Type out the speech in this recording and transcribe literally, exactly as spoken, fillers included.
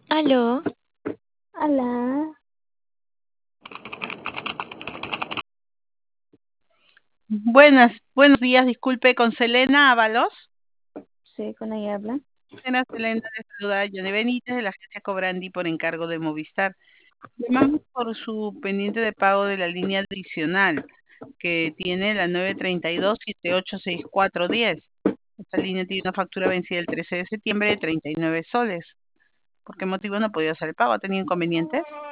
Aló, Hola, Buenas, buenos días, disculpe, con Selena Ábalos. sí, con ella habla. Buenas, Selena, le saluda Johnny Benítez de la agencia Cobrandi por encargo de Movistar. Llamamos por su pendiente de pago de la línea adicional que tiene la nueve treinta y dos siete ocho seis cuatro diez. Esta línea tiene una factura vencida el trece de septiembre de treinta y nueve soles. ¿Por qué motivo no ha podido hacer el pago? ¿Ha tenido inconvenientes?